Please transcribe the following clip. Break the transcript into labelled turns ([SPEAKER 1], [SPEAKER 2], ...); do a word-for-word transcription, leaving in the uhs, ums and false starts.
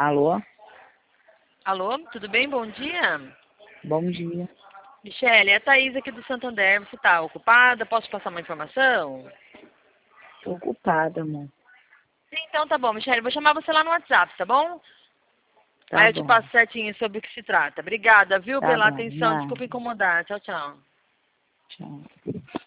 [SPEAKER 1] Alô?
[SPEAKER 2] Alô, tudo bem? Bom dia.
[SPEAKER 1] Bom dia.
[SPEAKER 2] Michele, é a Thaís aqui do Santander. Você está ocupada? Posso passar uma informação?
[SPEAKER 1] Tô ocupada, amor.
[SPEAKER 2] Então tá bom, Michele. Vou chamar você lá no WhatsApp, tá bom?
[SPEAKER 1] Tá
[SPEAKER 2] Aí eu te
[SPEAKER 1] bom.
[SPEAKER 2] passo certinho sobre o que se trata. Obrigada, viu,
[SPEAKER 1] Tá
[SPEAKER 2] pela
[SPEAKER 1] bom.
[SPEAKER 2] atenção.
[SPEAKER 1] Nada.
[SPEAKER 2] Desculpa incomodar. Tchau, tchau.
[SPEAKER 1] Tchau.